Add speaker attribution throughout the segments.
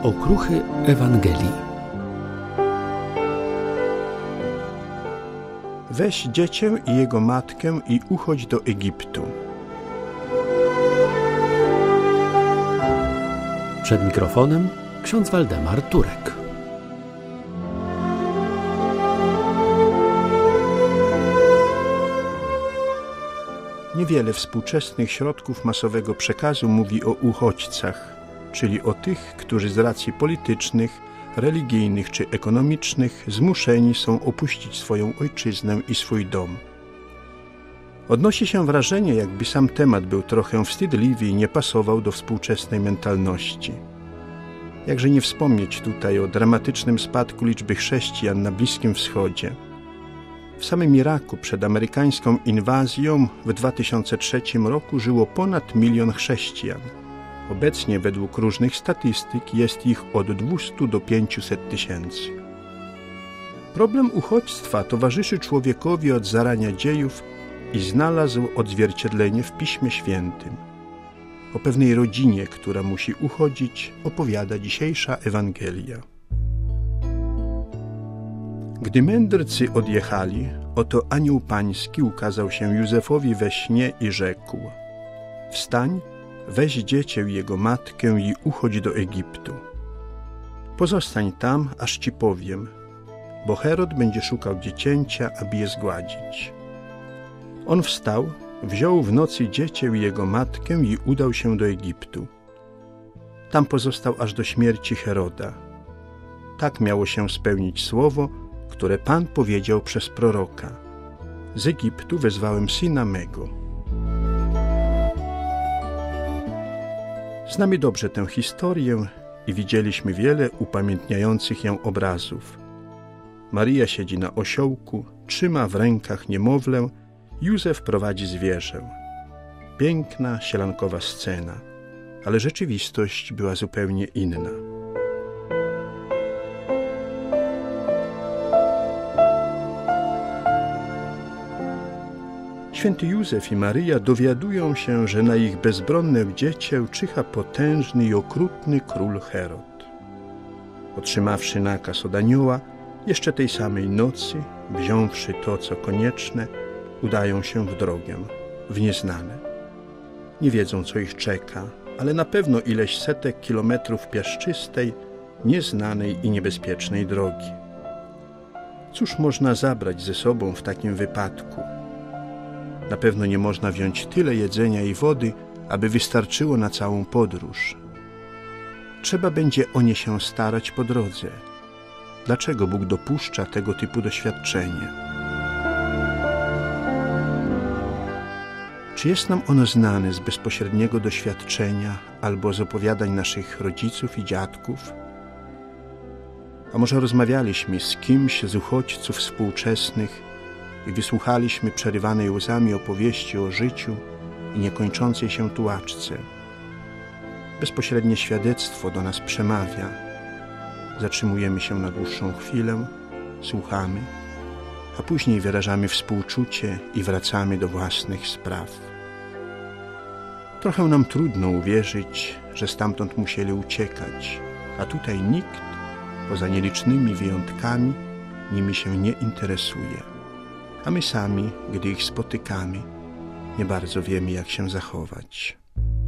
Speaker 1: Okruchy Ewangelii.
Speaker 2: Weź dziecię i jego matkę i uchodź do Egiptu.
Speaker 1: Przed mikrofonem ksiądz Waldemar Turek.
Speaker 2: Niewiele współczesnych środków masowego przekazu mówi o uchodźcach, czyli o tych, którzy z racji politycznych, religijnych czy ekonomicznych zmuszeni są opuścić swoją ojczyznę i swój dom. Odnosi się wrażenie, jakby sam temat był trochę wstydliwy i nie pasował do współczesnej mentalności. Jakże nie wspomnieć tutaj o dramatycznym spadku liczby chrześcijan na Bliskim Wschodzie. W samym Iraku przed amerykańską inwazją w 2003 roku żyło ponad 1 milion chrześcijan. Obecnie według różnych statystyk jest ich od 200 do 500 tysięcy. Problem uchodźstwa towarzyszy człowiekowi od zarania dziejów i znalazł odzwierciedlenie w Piśmie Świętym. O pewnej rodzinie, która musi uchodzić, opowiada dzisiejsza Ewangelia. Gdy mędrcy odjechali, oto anioł pański ukazał się Józefowi we śnie i rzekł: Wstań, weź dziecię i jego matkę i uchodź do Egiptu. Pozostań tam, aż ci powiem, bo Herod będzie szukał dziecięcia, aby je zgładzić. On wstał, wziął w nocy dziecię i jego matkę i udał się do Egiptu. Tam pozostał aż do śmierci Heroda. Tak miało się spełnić słowo, które Pan powiedział przez proroka: z Egiptu wezwałem syna mego. Znamy dobrze tę historię i widzieliśmy wiele upamiętniających ją obrazów. Maryja siedzi na osiołku, trzyma w rękach niemowlę, Józef prowadzi zwierzę. Piękna, sielankowa scena, ale rzeczywistość była zupełnie inna. Święty Józef i Maryja dowiadują się, że na ich bezbronne dziecię czyha potężny i okrutny król Herod. Otrzymawszy nakaz od anioła, jeszcze tej samej nocy, wziąwszy to, co konieczne, udają się w drogę, w nieznane. Nie wiedzą, co ich czeka, ale na pewno ileś setek kilometrów piaszczystej, nieznanej i niebezpiecznej drogi. Cóż można zabrać ze sobą w takim wypadku? Na pewno nie można wziąć tyle jedzenia i wody, aby wystarczyło na całą podróż. Trzeba będzie o nie się starać po drodze. Dlaczego Bóg dopuszcza tego typu doświadczenie? Czy jest nam ono znane z bezpośredniego doświadczenia albo z opowiadań naszych rodziców i dziadków? A może rozmawialiśmy z kimś z uchodźców współczesnych i wysłuchaliśmy przerywanej łzami opowieści o życiu i niekończącej się tułaczce? Bezpośrednie świadectwo do nas przemawia. Zatrzymujemy się na dłuższą chwilę, słuchamy, a później wyrażamy współczucie i wracamy do własnych spraw. Trochę nam trudno uwierzyć, że stamtąd musieli uciekać, a tutaj nikt, poza nielicznymi wyjątkami, nimi się nie interesuje. A my sami, gdy ich spotykamy, nie bardzo wiemy, jak się zachować.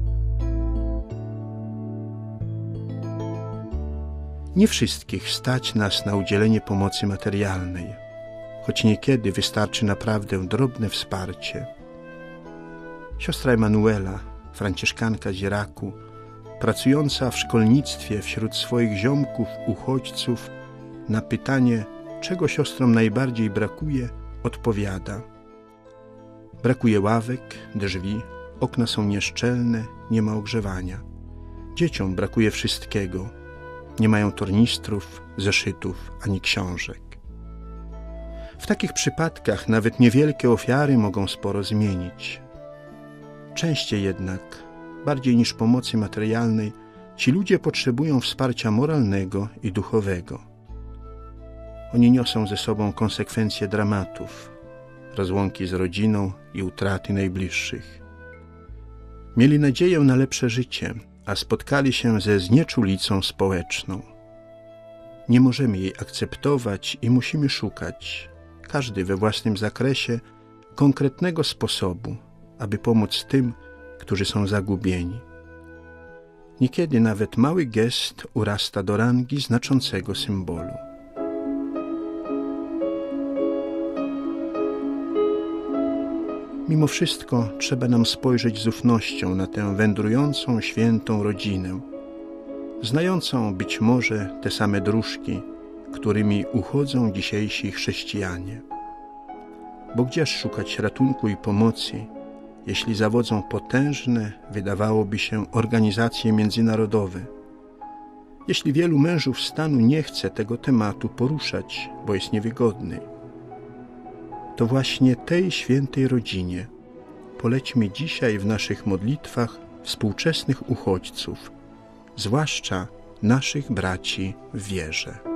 Speaker 2: Nie wszystkich stać nas na udzielenie pomocy materialnej, choć niekiedy wystarczy naprawdę drobne wsparcie. Siostra Emanuela, franciszkanka z Iraku, pracująca w szkolnictwie wśród swoich ziomków, uchodźców, na pytanie, czego siostrom najbardziej brakuje, odpowiada: brakuje ławek, drzwi, okna są nieszczelne, nie ma ogrzewania. Dzieciom brakuje wszystkiego. Nie mają tornistrów, zeszytów ani książek. W takich przypadkach nawet niewielkie ofiary mogą sporo zmienić. Częściej jednak, bardziej niż pomocy materialnej, ci ludzie potrzebują wsparcia moralnego i duchowego. Oni niosą ze sobą konsekwencje dramatów, rozłąki z rodziną i utraty najbliższych. Mieli nadzieję na lepsze życie, a spotkali się ze znieczulicą społeczną. Nie możemy jej akceptować i musimy szukać, każdy we własnym zakresie, konkretnego sposobu, aby pomóc tym, którzy są zagubieni. Niekiedy nawet mały gest urasta do rangi znaczącego symbolu. Mimo wszystko trzeba nam spojrzeć z ufnością na tę wędrującą, świętą rodzinę, znającą być może te same dróżki, którymi uchodzą dzisiejsi chrześcijanie. Bo gdzież szukać ratunku i pomocy, jeśli zawodzą potężne, wydawałoby się, organizacje międzynarodowe? Jeśli wielu mężów stanu nie chce tego tematu poruszać, bo jest niewygodny, to właśnie tej świętej rodzinie polećmy dzisiaj w naszych modlitwach współczesnych uchodźców, zwłaszcza naszych braci w wierze.